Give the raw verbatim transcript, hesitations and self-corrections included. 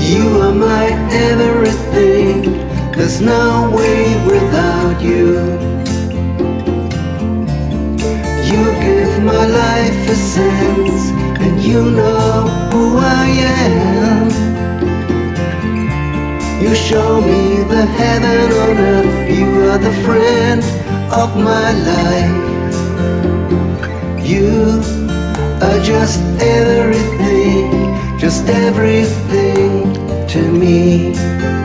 You are my everything. There's no way without you. You give my life a sense, and you know who I am. You show me the heaven on earth. You are the friend of my life. You are just everything, just everything to me.